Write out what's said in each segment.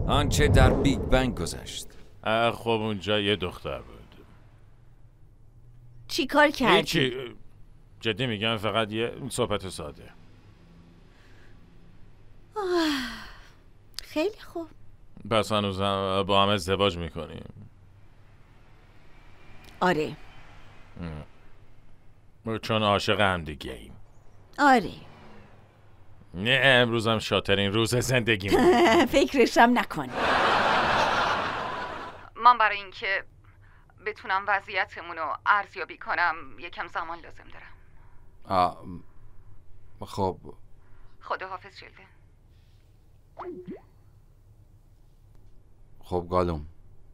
آنچه در بیگ بنگ گذشت. خب اونجا یه دختر بود. چی کار کردی؟ هیچی. جدی میگم، فقط یه صحبت ساده. خیلی خوب. پس هنوز با هم ازدواج میکنیم؟ آره. چون عاشق هم دیگه ایم. آره. نه، امروزم شاترین روز زندگیم. فکرشم نکن. من برای اینکه بتونم وضعیتمون رو ارزیابی کنم یکم زمان لازم دارم. خب خداحافظ شلدن. خب گالوم،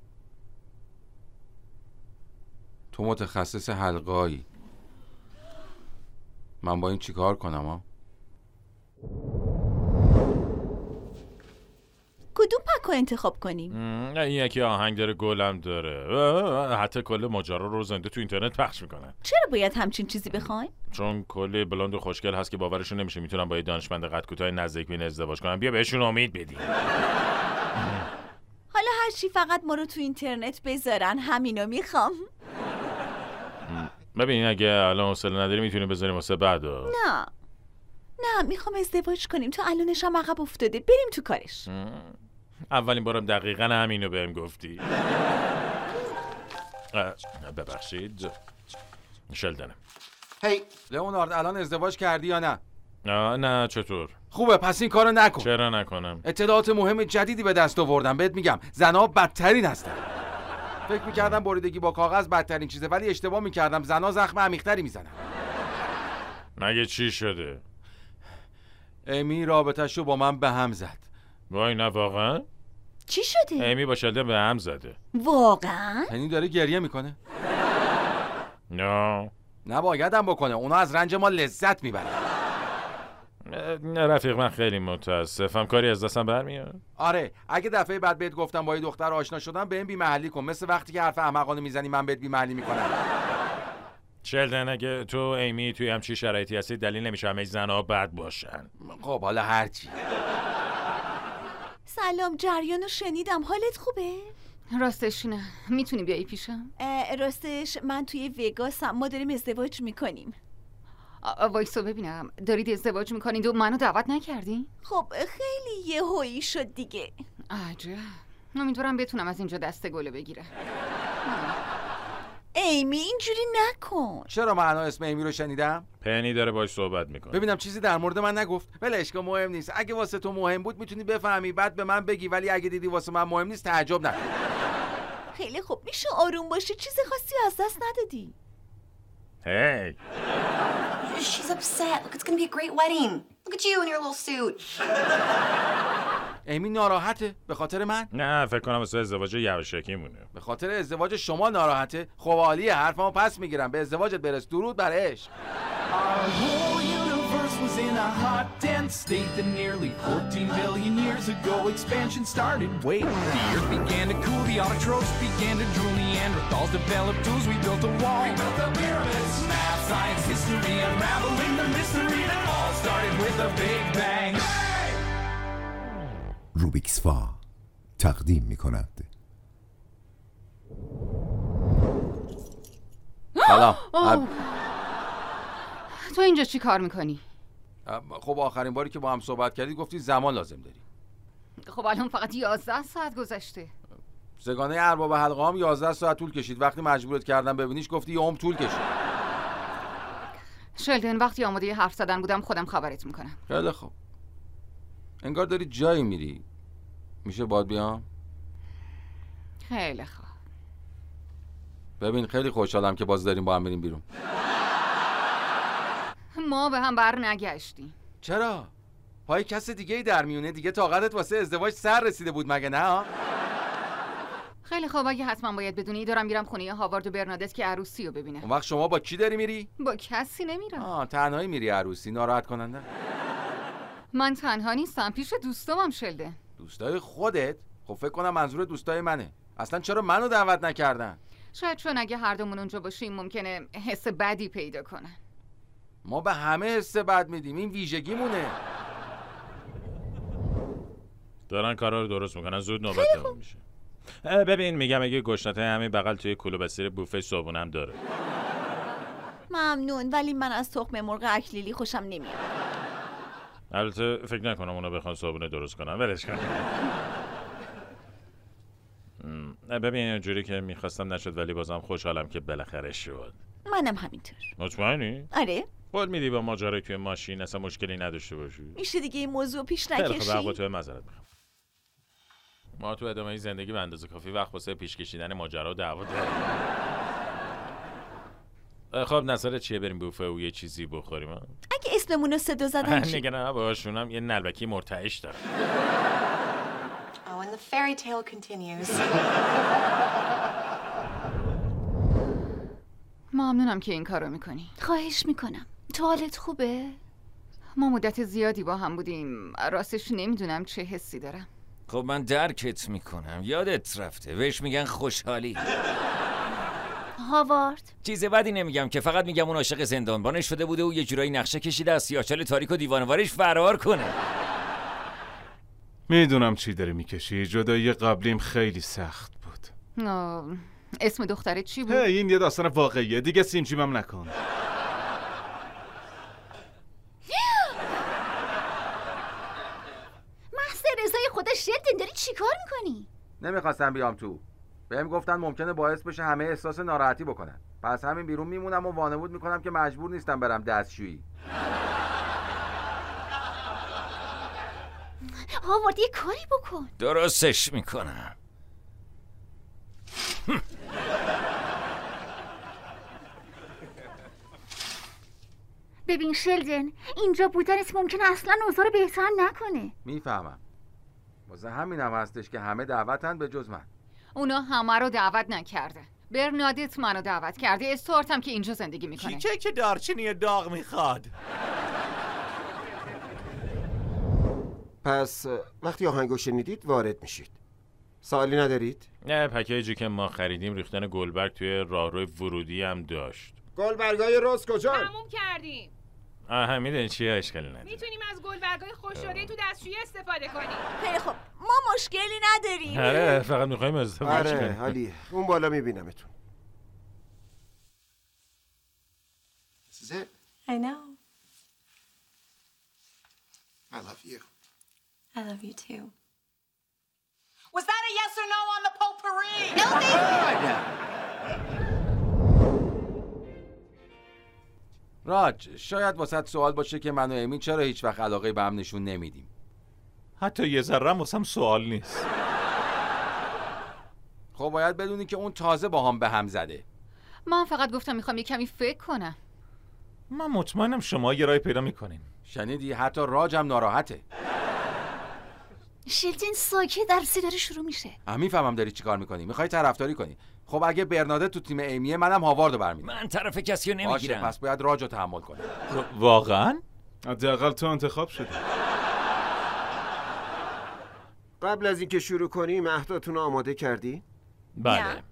تو متخصص حلقه‌ای. من با این چیکار کنم ها؟ کدوم پکو انتخاب کنیم؟ این یکی آهنگ داره، گلم داره، حتی کل ماجرا رو زنده تو اینترنت پخش میکنن. چرا باید همچین چیزی بخوایم؟ چون کلی بلند و خوشگل هست که باورشون نمیشه میتونن با یه دانشمند قد کوتاه نزدیک بین ازدواج کنن. بیا بهشون امید بدیم. حالا هرچی فقط ما رو تو اینترنت بذارن همینو میخوام. ببین اگه الان حوصله نداری میتونیم بذاریم واسه بعدا. نه میخوام ازدواج کنیم. تو الانش هم عقب افتاده. بریم تو کارش. اولین بارم دقیقاً همینو بهم گفتی. ببخشید شلدنه. هی لئونارد، الان ازدواج کردی یا نه؟ نه چطور؟ خوبه، پس این کارو نکن. چرا نکنم؟ اطلاعات مهم جدیدی به دست آوردم. بهت میگم زنها بدترین هستن. فکر میکردم بریدگی با کاغذ بدترین چیزه، ولی اشتباه میکردم. زنها زخم عمیق‌تری میزنن. مگه چی شده؟ امی رابطه‌شو با من به هم زد. وای نه واقعا؟ چی شده؟ امی با شلدن به هم زده. واقعا؟ یعنی داره گریه میکنه؟ نه نبایدم بکنه. اونا از رنج ما لذت میبرن. رفیق من خیلی متاسفم. کاری از دستم برمیاد. آره، اگه دفعه بعد بهت گفتم با یه دختر آشنا شدم بهم بی محلی کن، مثل وقتی که حرف احمقانه میزنی من بهت بی محلی میکنم. شلدن اگه تو ایمی توی همچین شرایطی هستی دلیل نمیشه همه زنها بد باشن. خب حالا هرچی. سلام، جریانو شنیدم. حالت خوبه؟ راستش نه. میتونی بیایی پیشم؟ راستش من توی وگاسم. ما داریم ازدواج میکنیم. وایسا ببینم. دارید ازدواج میکنید و منو دعوت نکردی؟ خب خیلی یهویی شد دیگه. عجب. امیدوارم بتونم از اینجا دست گلو بگیرم. ایمی اینجوری نکن. چرا من اسم ایمی رو شنیدم؟ پنی داره باش صحبت میکنه. ببینم چیزی در مورد من نگفت. ولش کن، مهم نیست. اگه واسه تو مهم بود میتونی بفهمی بعد به من بگی، ولی اگه دیدی واسه من مهم نیست تعجب نکن. خیلی خوب، میشه آروم باشی؟ چیز خاصی از دست ندادی. هی She's upset. Look, it's gonna be a great wedding. Look at you in your little suit. ایمی ناراحته به خاطر من؟ نه فکر کنم واسه ازدواج یواشکی مونه. به خاطر ازدواج شما ناراحته؟ خب عالیه، حرفمو پس میگیرم. به ازدواجت برس. درود بر عشق. Was in a hot, dense state that nearly 14 billion years ago expansion started. Wait, the earth began to cool, the autotrophs began to drool, Neanderthals developed tools, we built a wall. We built the pyramids, math, science, history, unraveling the mystery that all started with a big bang. روبیکس فا تقدیم می‌کند. حالا تو اینجا چی کار میکنی؟ خب آخرین باری که با هم صحبت کردی گفتی زمان لازم داری. خب الان فقط 11 ساعت گذشته. سگانه ارباب حلقه هم 11 ساعت طول کشید. وقتی مجبورت کردم ببینیش گفتی یه عمر طول کشید. شلدن وقتی آماده حرف زدن بودم خودم خبرت میکنم. خیلی خوب. انگار داری جایی میری. میشه باید بیام؟ خیلی خوب. ببین خیلی خوشحالم که باز داریم با هم بریم بیرون. ما به هم بر نگشتیم. چرا؟ پای کس دیگه ای در میونه. دیگه طاقتت واسه ازدواج سر رسیده بود مگه نه؟ خیلی خوب، اگه حتما باید بدونی دارم میرم خونه هاوارد و برنادت که عروسی رو ببینه. اون وقت شما با کی داری میری؟ با کسی نمیرم. تنهایی میری عروسی؟ ناراحت کننده. من تنها نیستم، پیش دوستامم. شلدن دوستای خودت؟ خب فکر کنم منظور دوستای منه. اصلا چرا منو دعوت نکردن؟ شاید چون اگه هر دومون اونجا باشیم ممکنه حس بدی پیدا کنن. ما به همه حس بد میدیم، این ویژگیمونه. دارن کارا رو درست میکنن، زود نوبتمون میشه. ببین میگم اگه گشنته همین بغل توی کلوب اسیر بوفه صبحونه هم داره. ممنون، ولی من از تخم مرغ اکلیلی خوشم نمیاد. البته فکر نکنم اونا بخوان صبحونه درست کنن، ولش کن. ببین اینجوری که میخواستم نشد، ولی بازم خوشحالم که بالاخره شد. منم همینطور. مطمئنی؟ آره. قول میدی با ماجرای توی ماشین اصلا مشکلی نداشته باشی؟ میشه دیگه این موضوع پیش خیلی نکشی؟ خب حق تو معذرت میخوام. ما تو ادامه زندگی به اندازه کافی وقت واسه پیش کشیدن ماجرا و دعوا داریم. خب نظرت چیه بریم بوفه و یه چیزی بخوریم؟ اگه اسممون رو صدا زدن چی؟ نگران نباشونم یه نلبکی مرتعش دارم. Oh, and the fairy tale continues. ممنونم که این کارو میکنی. خواهش میکنم. تو حالت خوبه؟ ما مدت زیادی با هم بودیم. راستش نمیدونم چه حسی دارم. خب من درکت میکنم، یادت رفته بهش میگن خوشحالی. هاوارد چیز بدی نمیگم که، فقط میگم اون عاشق زندانبانش شده بوده و یه جورایی نقشه کشیده از سیاهچال تاریک و دیوانوارش فرار کنه. میدونم چی داری میکشی. جدایی قبلیم خیلی سخت بود. اسم دخترت چی بود؟ این یه داستان واقعیه، دیگه سیمجیمم نکن. محض رضای خدا شیرین داری چی کار میکنی؟ نمیخواستم بیام تو. بهم گفتن ممکنه باعث بشه همه احساس ناراحتی بکنن. پس همین بیرون میمونم و وانمود میکنم که مجبور نیستم برم دستشویی. هاوارد یه کاری بکن. درستش میکنم. ببین شلدن، اینجا بودنت ممکنه اصلا اوضاع رو بهتر نکنه. میفهمم. واسه همینم هستش که همه دعوتن به جز من. اونا همه رو دعوت نکرده. برنادت منو دعوت کرده. استوارت هم که اینجا زندگی میکنه. کیکه که دارچینی داغ میخواد. پس وقتی آهنگو شنیدید وارد میشید. سوالی ندارید؟ نه، پکیجی که ما خریدیم ریختن گلبرگ توی راهروی ورودی هم داشت. گلبرگای رز کجا؟ تموم کردیم. میدونی چیه، اشکالی نداره. میتونیم از گلبرگای خوش‌شده تو دستشویی استفاده کنیم. خیلی خب، ما مشکلی نداریم. آره، فقط میخوایم ازدواج کنیم. آره، حالی. اون بالا میبینمتون. This is it. I know. I love you. I love you too. Was that a yes or no on the potpourri? No, راج، شاید واسط سوال باشه که من و امی چرا هیچ وقت علاقه به هم نشون نمیدیم. حتی یه ذره واسم سوال نیست. خب باید بدونی که اون تازه با هم به هم زده. من فقط گفتم میخوام یه کمی فکر کنم. من مطمئنم شما یه رای پیدا میکنین. شنیدی؟ حتی راج هم ناراحته. شلدن ساکت، درسی داره شروع میشه. میفهمم داری چی کار میکنی. میخوای طرفداری کنی. خب اگه برناده تو تیم ایمیه، منم هاواردو برمیدارم. من طرف کسی رو نمیگیرم. پس باید راجو تحمل کنی. واقعا؟ حداقل تو انتخاب شده. قبل از اینکه شروع کنیم اهداتون رو آماده کردی؟ بله.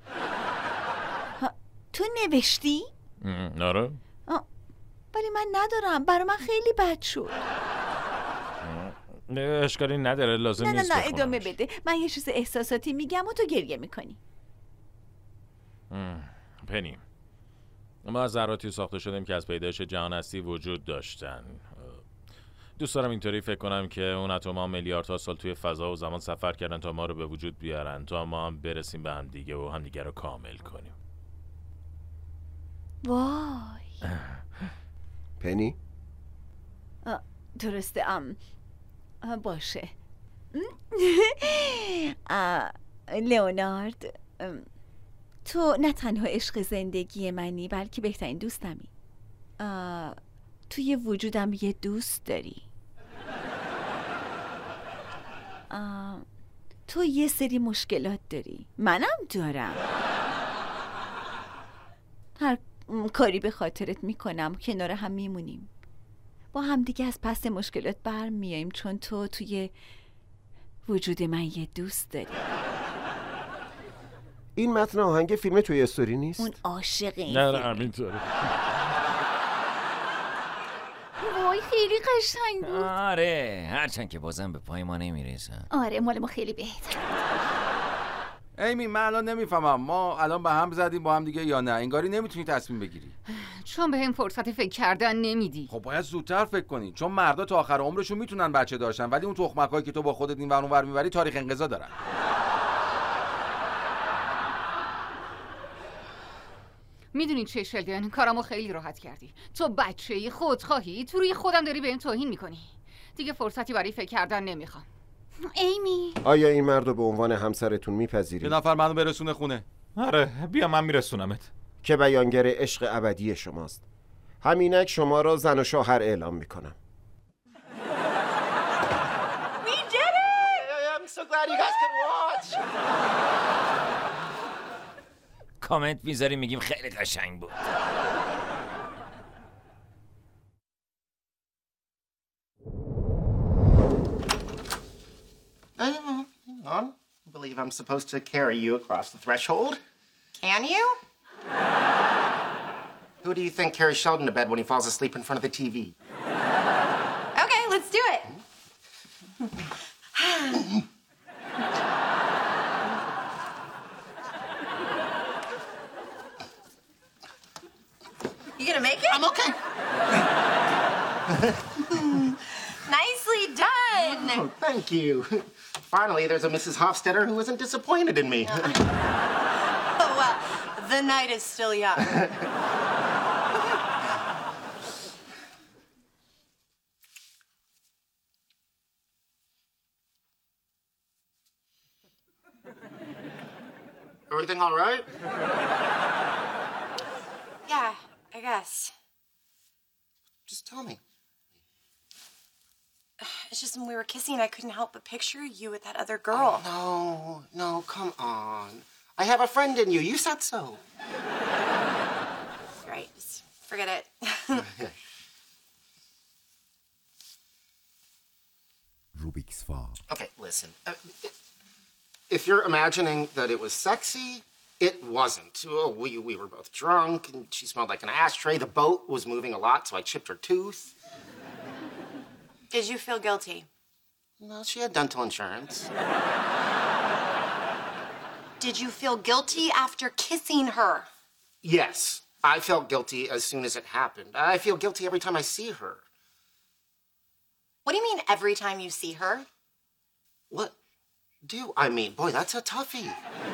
تو نوشتی؟ آره. ولی من ندارم، برای من خیلی بد شد. اشکالی نداره، لازم نیست نه ادامه بده. من یه چیز احساساتی میگم و تو گریه میکنی. پنی، ما از ذراتی ساخته شدیم که از پیدایش جهان هستی وجود داشتن. دوست دارم اینطوری فکر کنم که اون اتم‌ها میلیاردها سال توی فضا و زمان سفر کردن تا ما رو به وجود بیارن، تا ما هم برسیم به هم دیگه و هم دیگه رو کامل کنیم. وای. پنی؟ درسته. باشه. لئونارد، تو نه تنها عشق زندگی منی بلکه بهترین دوستمی. توی وجودم یه دوست داری. تو یه سری مشکلات داری، منم دارم. هر کاری به خاطرت میکنم، کنار هم میمونیم، با هم دیگه از پس مشکلات برمیاییم، چون تو توی وجود من یه دوست داری. این متن آهنگ فیلم توی استوری نیست؟ اون عاشق این نه همینطوره. وای خیلی قشنگ بود. آره هرچند که بازم به پای ما نمیرسن. آره مال ما خیلی بهتر. ایمی من الان نمیفهمم ما الان به هم زدیم با هم دیگه یا نه؟ انگاری نمیتونی تصمیم بگیری. چون به هم فرصت فکر کردن نمیدی. خب باید زودتر فکر کنی، چون مردا تا آخر عمرشون میتونن بچه داشتن، ولی اون تخمکایی که تو با خودت این ور اون ور میبری تاریخ انقضا دارن. میدونی چه شلدن، کارامو خیلی راحت کردی. تو بچه‌ای خودخواهی، تو روی خودم داری بهم توهین میکنی. دیگه فرصتی برای فکر کردن نمیخوام. ایمی آیا این مرد رو به عنوان همسرتون میپذیری؟ یه نفر منو برسونه خونه. آره بیا من میرسونمت. که بیانگر عشق ابدی شماست. همینک شما را زن و شوهر اعلام میکنم. We did it! I'm so glad you guys could watch. کامنت میذاریم میگیم خیلی قشنگ بود. I believe I'm supposed to carry you across the threshold. Can you? Who do you think carries Sheldon to bed when he falls asleep in front of the TV? Okay, let's do it. You gonna make it? I'm okay. Nicely done. Oh, thank you. Finally, there's a Mrs. Hofstetter who isn't disappointed in me. Oh, well, the night is still young. Everything all right? Yeah, I guess. Just tell me. It's just when we were kissing, I couldn't help but picture you with that other girl. Oh, no, come on. I have a friend in you. You said so. You're right. Just forget it. Rubik's Far. Okay, listen. If you're imagining that it was sexy, it wasn't. Oh, we were both drunk, and she smelled like an ashtray. The boat was moving a lot, so I chipped her tooth. Did you feel guilty? No, she had dental insurance. Did you feel guilty after kissing her? Yes, I felt guilty as soon as it happened. I feel guilty every time I see her. What do you mean every time you see her? What do I mean? Boy, that's a toughie.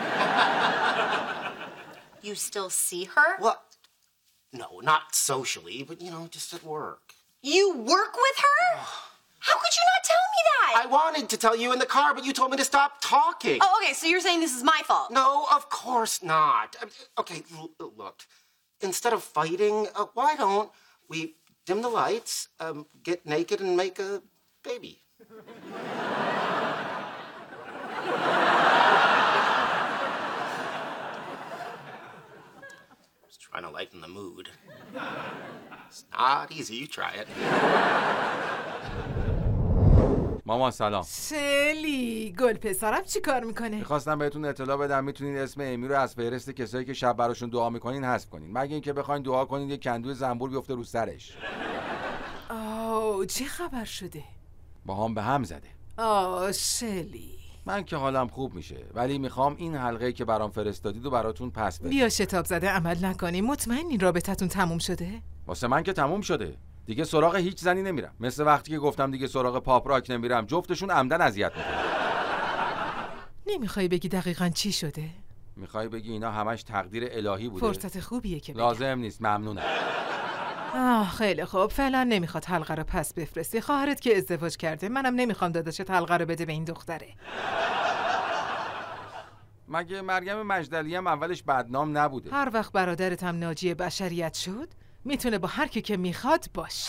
You still see her? What? No, not socially, but, you know, just at work. You work with her? How could you not tell me that? I wanted to tell you in the car, but you told me to stop talking. Oh, okay, so you're saying this is my fault? No, of course not. Okay, look. Instead of fighting, why don't we dim the lights, get naked, and make a baby? Just trying to lighten the mood. It's not easy. You try it. مامان سلام. سلی گل پسرم چی کار میکنه؟ میخواستم بهتون اطلاع بدم میتونین اسم ایمی رو از فهرست کسایی که شب براشون دعا میکنین حذف کنین، مگه اینکه بخواین دعا کنین یه کندوی زنبور بیفته رو سرش. چه خبر شده؟ با هم به هم زده. شلی من که حالم خوب میشه، ولی میخوام این حلقه‌ای که برام فرستادید و براتون پس بدم. بیا شتاب زده عمل نکنی. مطمئنی رابطتون تموم شده؟ واسه من که تموم شده. دیگه سراغ هیچ زنی نمیرم. مثل وقتی که گفتم دیگه سراغ پاپ راک نمیرم. جفتشون عمدن اذیت میکنن. نمیخوای بگی دقیقاً چی شده؟ میخوای بگی اینا همش تقدیر الهی بوده؟ فرصت خوبیه که بگم. لازم نیست، ممنونم. خیلی خوب، فعلا نمیخواد حلقه رو پس بفرستی. خواهرت که ازدواج کرده، منم نمیخوام داداشت حلقه رو بده به این دختره. مگه مریم مجدلی هم اولش بدنام نبوده؟ هر وقت برادرت هم ناجی بشریت شد میتونه با هر کی که میخواد باش.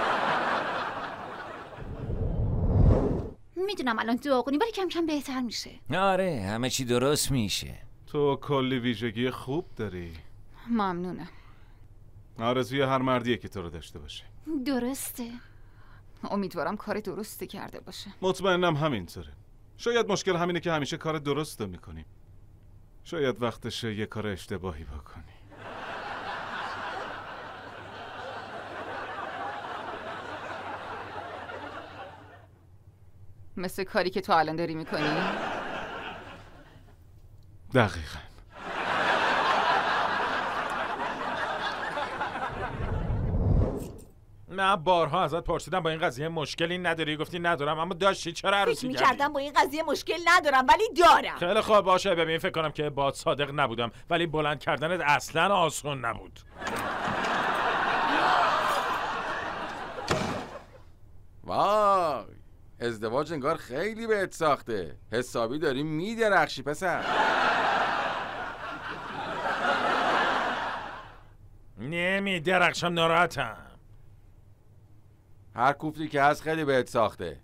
میدونم الان دعا کنی ولی کم کم بهتر میشه. آره همه چی درست میشه. تو کلی ویژگی خوب داری. ممنونم. آرزوی هر مردیه که تو رو داشته باشه. درسته. امیدوارم کار درستی کرده باشه. مطمئنم همینطوره. شاید مشکل همینه که همیشه کار درست رو میکنیم. شاید وقتشه یه کار اشتباهی بکنی. مثل کاری که تو الان داری میکنی؟ دقیقاً. من بارها ازت پرسیدم با این قضیه مشکلی نداری، گفتی ندارم، اما داشتی. چرا عروسی فکر کردی؟ می‌کردم با این قضیه مشکل ندارم ولی دارم. خیلی خوب باشه. ببین فکر کنم که باهات صادق نبودم، ولی بلند کردنت اصلا آسون نبود. وای، ازدواج انگار خیلی بهت ساخته. حسابی داری میدرخشی پسر. نمیدرخشم، ناراحتم. هر کوفتی که هست خیلی بهت ساخته.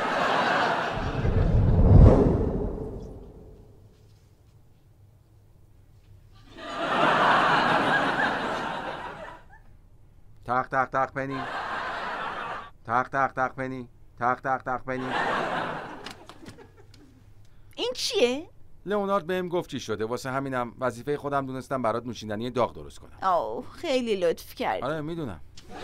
تق تق تق پنی، تق تق تق پنی، تق تق تق پنی. این چیه؟ لئونارد بهم گفت چی شده، واسه همینم وظیفه خودم دونستم برات نوشیدنی داغ درست کنم. اوه خیلی لطف کردی. آره میدونم.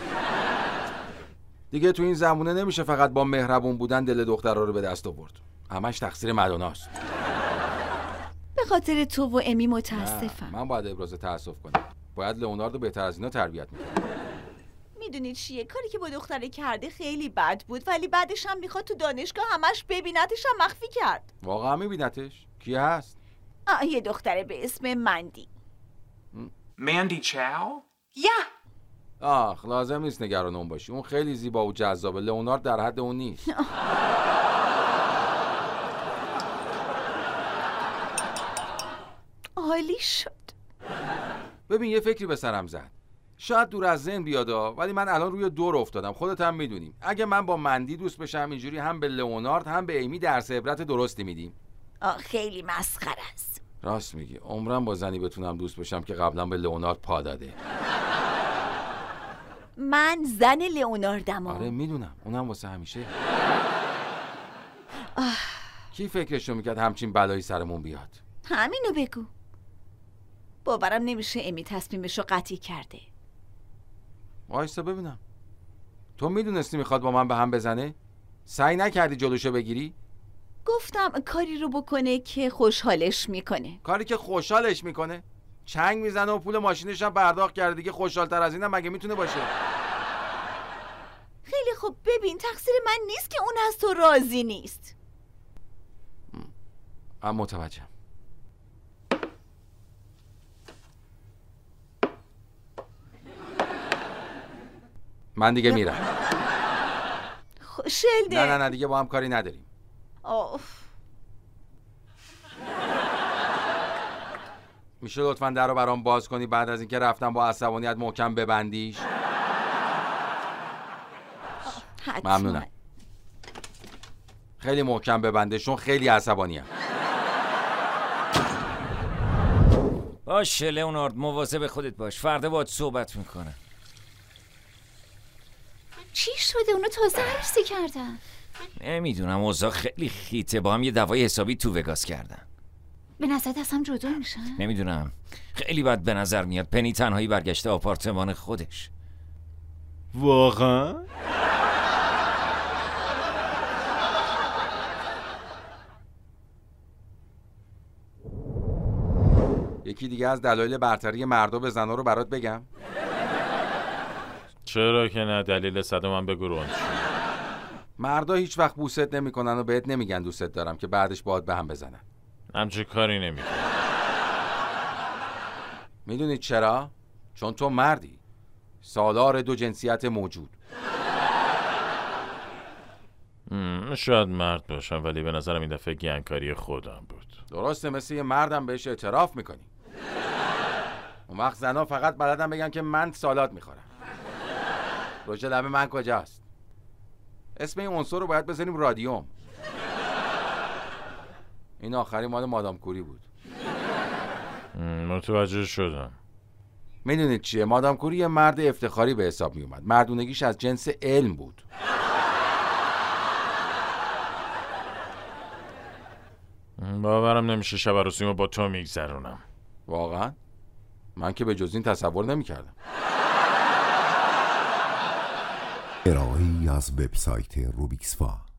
دیگه تو این زمونه نمیشه فقط با مهربون بودن دل دخترها رو به دست آورد. همش تقصیر مدوناست. به خاطر تو و امی متاسفم. من باید ابراز تاسف کنم. باید لئوناردو بهتر از اینا تربیت می‌کردم. میدونید چیه؟ کاری که با دختره کرده خیلی بد بود، ولی بعدش هم میخواد تو دانشگاه همش ببینتش هم مخفی کرد. واقعا میبینتش؟ کی هست؟ یه دختره به اسم مندی. مندی چاو؟ آخ لازم نیست نگران اون باشی. اون خیلی زیبا و جذابه. لئونارد در حد اون نیست. عالی شد. ببین یه فکری به سرم زد. شاید دور از ذهن بیادا، ولی من الان روی دور افتادم. خودت هم میدونیم اگه من با مندی دوست بشم اینجوری هم به لئونارد هم به ایمی درس عبرت درستی میدیم. خیلی مسخره است. راست میگی. عمرم با زنی بتونم دوست بشم که قبلا به لئونارد پا داده. من زن لئوناردم. آره میدونم، اونم واسه همیشه. کی فکرشو میکرد همچین بلایی سرمون بیاد؟ همینو بگو. باورم نمیشه امی تصمیمشو قطعی کرده. وایسا ببینم. تو میدونستی میخواد با من به هم بزنه؟ سعی نکردی جلوشو بگیری؟ گفتم کاری رو بکنه که خوشحالش میکنه. کاری که خوشحالش میکنه؟ چنگ میزنه و پول ماشینش هم پرداخت کرده. دیگه خوشحالتر از اینم مگه میتونه باشه؟ خیلی خوب ببین، تقصیر من نیست که اون از تو راضی نیست. متوجهم. من دیگه میرم. شلدن. نه دیگه با هم کاری نداریم. میشه لطفاً در رو برام باز کنی بعد از اینکه رفتم با عصبانیت محکم ببندیش؟ ممنونم. خیلی محکم ببندشون، خیلی عصبانیم. باشه لئونارد، مواظب خودت باش. فردا باهات صحبت میکنم. چی شده؟ اونو تازه عروسی کردن. نمیدونم، اوضاع خیلی خیته. با هم یه دوای حسابی تو وگاس کردن. به نظرت از هم جدا میشن؟ نمیدونم، خیلی بد به نظر میاد. پنی تنهایی برگشته آپارتمان خودش. واقعا؟ یکی دیگه از دلایل برتری مردا به زنا رو برات بگم؟ چرا که نه، دلیل صد من بگو رو. مردا هیچ وقت بوست نمیکنن و بهت نمیگن دوست دارم که بعدش باهات به هم بزنن. همچه کاری نمیکنن. میدونید چرا؟ چون تو مردی، سالار دو جنسیت موجود. شاید مرد باشم، ولی به نظرم این دفعه گنگکاری خودم بود. درسته، مثل یه مردم بهش اعتراف میکنی. اون وقت زنا فقط بلدن بگن که من سالاد میخورم. رژه لبه من کجاست؟ اسم این عنصر رو باید بزنیم رادیوم. این آخری مال مادام کوری بود. متوجه شدم. میدونید چیه؟ مادام کوری یه مرد افتخاری به حساب میومد. مردونگیش از جنس علم بود. باورم نمیشه شب عروسیمو با تو میگذرونم. واقعا؟ من که به جز این تصور نمیکردم. ارائه‌ای از وبسایت روبیکس فا.